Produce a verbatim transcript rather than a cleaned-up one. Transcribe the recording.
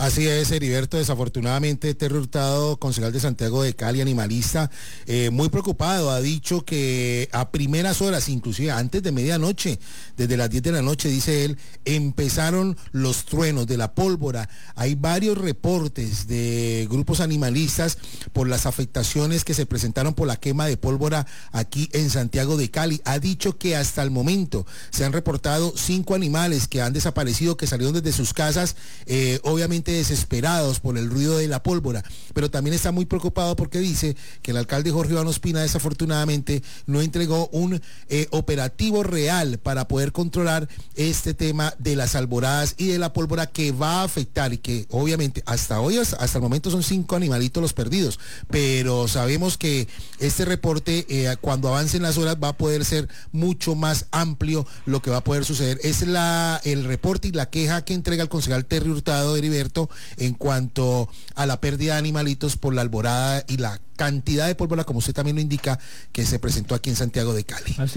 Así es, Heriberto. Desafortunadamente, Terry Hurtado, concejal de Santiago de Cali, animalista, eh, muy preocupado, ha dicho que a primeras horas, inclusive antes de medianoche, desde las diez de la noche, dice él, empezaron los truenos de la pólvora. Hay varios reportes de grupos animalistas por las afectaciones que se presentaron por la quema de pólvora aquí en Santiago de Cali. Ha dicho que hasta el momento se han reportado cinco animales que han desaparecido, que salieron desde sus casas, eh, obviamente desesperados por el ruido de la pólvora, pero también está muy preocupado porque dice que el alcalde Jorge Iván Ospina desafortunadamente no entregó un eh, operativo real para poder controlar este tema de las alboradas y de la pólvora, que va a afectar y que obviamente hasta hoy, hasta el momento son cinco animalitos los perdidos, pero sabemos que este reporte eh, cuando avancen las horas va a poder ser mucho más amplio lo que va a poder suceder. Es la, el reporte y la queja que entrega el concejal Terry Hurtado, Heriberto, en cuanto a la pérdida de animalitos por la alborada y la cantidad de pólvora, como usted también lo indica, que se presentó aquí en Santiago de Cali.